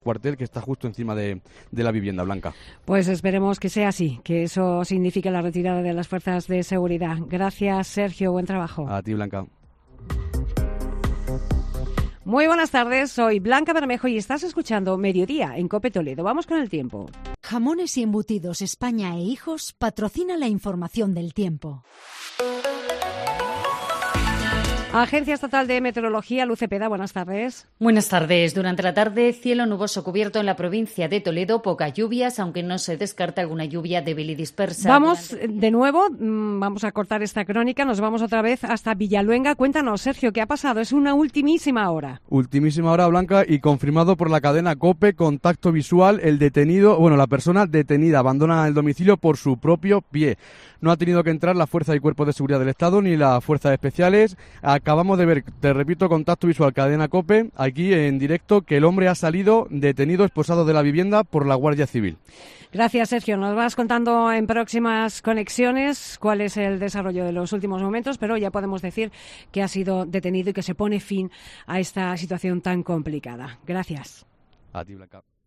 cuartel que está justo encima de la vivienda, Blanca. Pues esperemos que sea así, que eso signifique la retirada de las fuerzas de seguridad. Gracias, Sergio, buen trabajo. A ti, Blanca. Muy buenas tardes, soy Blanca Bermejo y estás escuchando Mediodía en COPE Toledo. Vamos con el tiempo. Jamones y Embutidos España e Hijos patrocina la información del tiempo. Agencia Estatal de Meteorología, Luz Cepeda, buenas tardes. Buenas tardes. Durante la tarde, cielo nuboso cubierto en la provincia de Toledo, pocas lluvias, aunque no se descarta alguna lluvia débil y dispersa. Vamos de nuevo, vamos a cortar esta crónica, nos vamos otra vez hasta Villaluenga. Cuéntanos, Sergio, ¿qué ha pasado? Es una ultimísima hora. Ultimísima hora, Blanca, y confirmado por la cadena COPE, contacto visual, la persona detenida abandona el domicilio por su propio pie. No ha tenido que entrar la Fuerza y Cuerpos de Seguridad del Estado ni las Fuerzas Especiales. Acabamos de ver, te repito, contacto visual, cadena COPE, aquí en directo, que el hombre ha salido detenido, esposado de la vivienda por la Guardia Civil. Gracias, Sergio. Nos vas contando en próximas conexiones cuál es el desarrollo de los últimos momentos, pero ya podemos decir que ha sido detenido y que se pone fin a esta situación tan complicada. Gracias. A ti, Blanca.